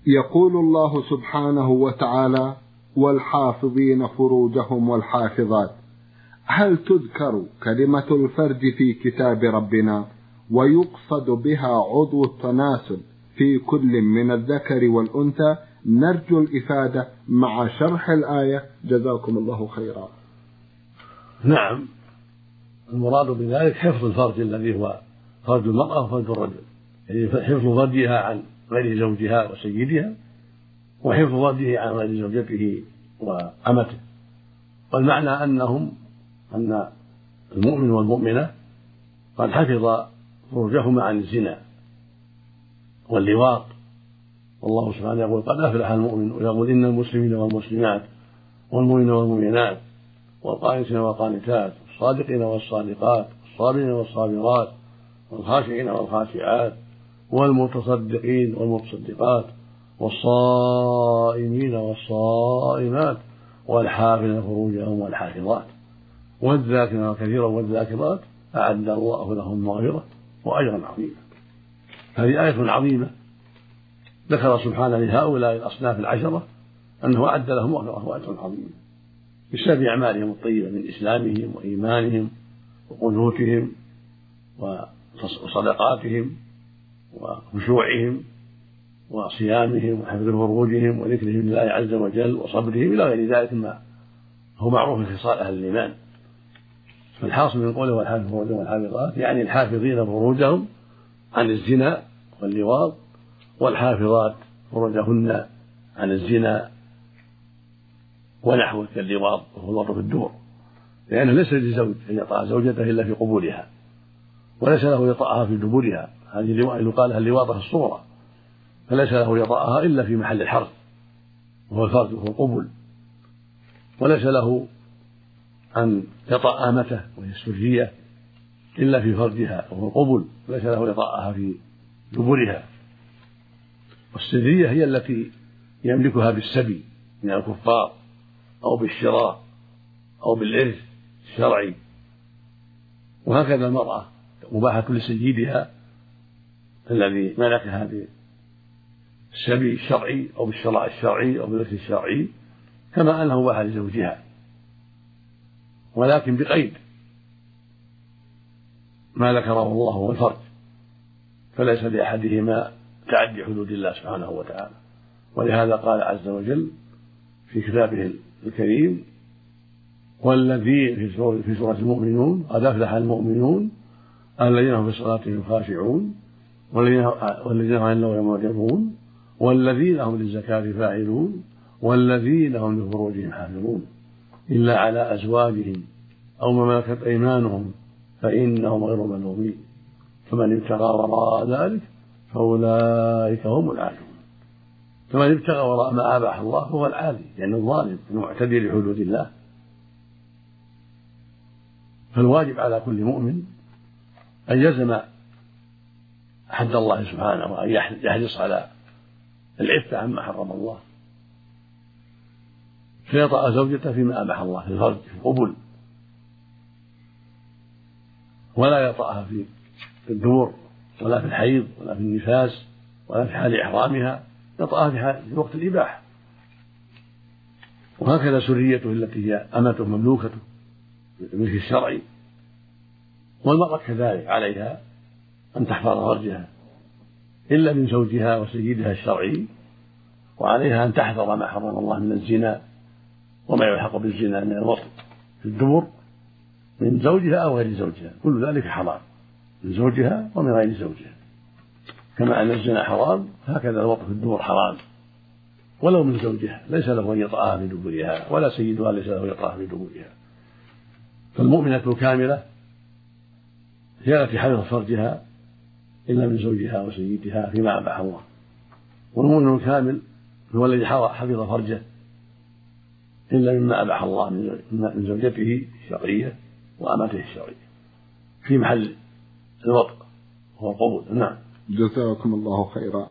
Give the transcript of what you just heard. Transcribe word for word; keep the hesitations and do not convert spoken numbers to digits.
يقول الله سبحانه وتعالى: والحافظين فروجهم والحافظات. هل تذكر كلمة الفرج في كتاب ربنا ويقصد بها عضو التناسل في كل من الذكر والأنثى؟ نرجو الإفادة مع شرح الآية، جزاكم الله خيرا. نعم، المراد بذلك حفظ الفرج الذي هو فرج المرأة وفرج الرجل، يعني حفظ فرجها عن غير زوجها وسيدها، وحفظ فرجه عن غير زوجته وأمته. والمعنى أنهم أن المؤمن والمؤمنة قد حفظ فروجهما عن الزنا واللواط، والله سبحانه يقول: قد أفلح المؤمن، ويقول: إن المسلمين والمسلمات والمؤمنين والمؤمنات والقانتين والقانتات والصادقين والصادقات والصابرين والصابرات والخاشعين والخاشعات والمتصدقين والمتصدقات والصائمين والصائمات والحافظين فروجهم والحافظات والذاكرين كثيرا والذاكرات أعد الله لهم مغفرة وأجرا عظيما. هذه آية عظيمة ذكر سبحانه لهؤلاء الأصناف العشرة أنه أعد لهم مغفرة وأجرا عظيما بسبب أعمالهم الطيبة من إسلامهم وإيمانهم وقنوتهم وصدقاتهم وخشوعهم وصيامهم وحفظ فروجهم وذكرهم لله عز وجل وصبرهم إلى غير ذلك ما هو معروف في خصال أهل الإيمان. فالحاصل من قوله: والحافظ فروجهم والحافظات، يعني الحافظين فروجهم عن الزنا واللواط، والحافظات فروجهن عن الزنا ونحوه كاللواط وهو الوط في الدور، لأنه ليس للزوج أن يطأ زوجته إلا في قبولها، وليس له يطأها في دبرها، هذه يقال اللواطة الصغرى، فليس له يطأها إلا في محل الحرث وهو الفرج وهو القبول، وليس له أن يطأ أمته وهي السرية إلا في فرجها وهو القبول، وليس له يطأها في دبرها. والسرية هي التي يملكها بالسبي من الكفار أو بالشراء أو بالإرث الشرعي، وهكذا المرأة مباحة لسيدها الذي ملكها بالسبي الشرعي أو بالشراء الشرعي أو بالإرث الشرعي، كما أنه مباح لزوجها، ولكن بقيد ما ذكره الله هو الفرج، فليس لأحدهما تعدي حدود الله سبحانه وتعالى. ولهذا قال عز وجل في كتابه الكريم: والذين في سورة المؤمنون: قد أفلح المؤمنون الذين هم في صلاتهم خاشعون والذين هم عن اللغو معرضون والذين هم للزكاة فاعلون والذين هم لفروجهم حافظون إلا على أزواجهم أو ما ملكت أيمانهم فإنهم غير ملومين فمن ابتغى وراء ذلك فأولئك هم العادون. فمن ابتغى وراء ما أباح الله هو العادي، لأنه الظالم المعتدي لحدود الله. فالواجب على كل مؤمن أن يلزم حد الله سبحانه وأن يحرص على العفة عما حرم الله، فيطأ زوجته فيما أباح الله في الفرج في القبول، ولا يطأها في الدور ولا في الحيض ولا في النفاس ولا في حال إحرامها، يطأها في وقت الإباحة. وهكذا سريته التي هي أمته مملوكته بالملك الشرعي، والمرأة كذلك عليها أن تحفظ فرجها إلا من زوجها وسيدها الشرعي، وعليها أن تحذر ما حرم الله من الزنا وما يلحق بالزنا من الوطء في الدبر من زوجها أو غير زوجها، كل ذلك حرام من زوجها ومن غير زوجها. كما أن الزنا حرام هكذا الوطء في الدبر حرام ولو من زوجها، ليس له أن يطأها في دبرها ولا سيدها ليس له يطأها في دبرها. فالمؤمنة الكاملة هي التي حفظت فرجها إلا من زوجها وسيدها فيما أباح الله، والمؤمن الكامل هو الذي حفظ فرجه إلا مما أباح الله من زوجته الشرعية وأمته الشرعية في محل الوطء هو القبول. نعم، جزاكم الله خيرا.